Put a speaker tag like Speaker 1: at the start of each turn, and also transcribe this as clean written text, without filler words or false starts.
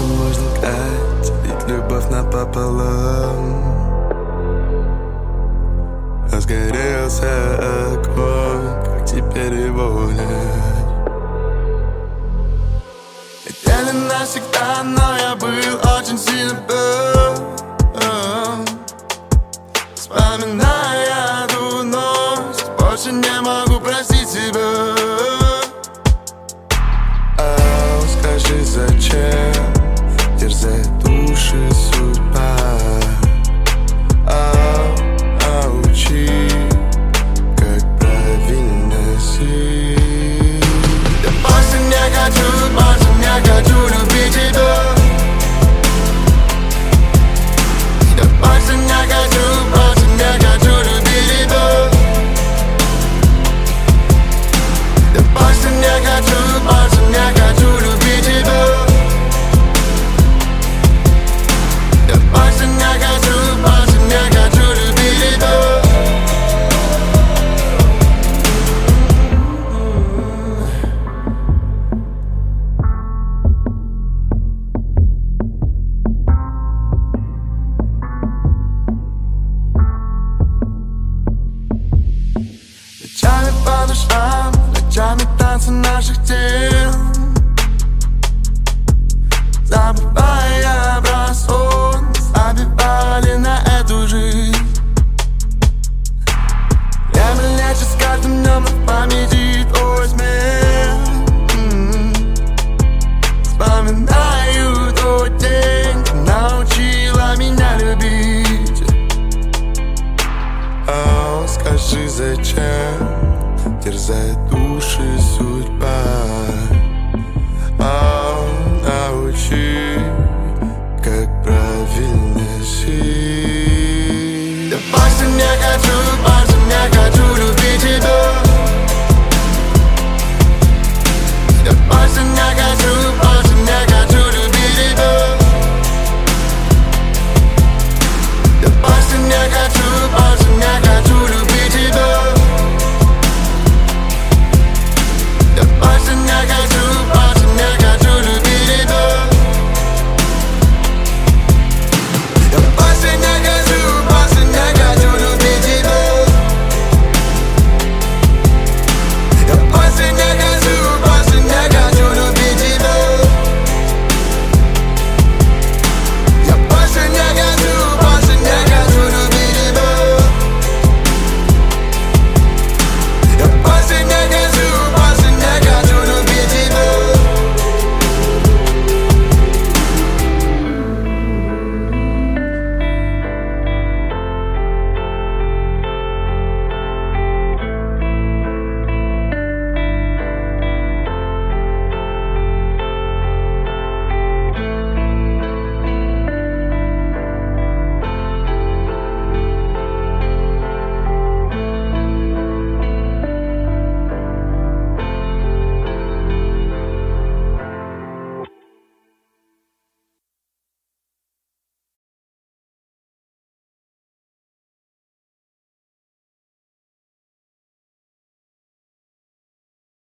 Speaker 1: сколько можно гнать, ведь любовь напополам. Разгорелся огонь, как теперь его нет. Ведь не навсегда, но я был очень сильно вспоминая ту ночь, больше не могу простить себя. Скажи, зачем терзает души судьба? Учи, как правильно жить. Я больше не хочу любить тебя. Я больше не хочу любить тебя. Я больше не хочу любить тебя. Я больше не хочу любить тебя. Ночами по душам, ночами танцы наших тел.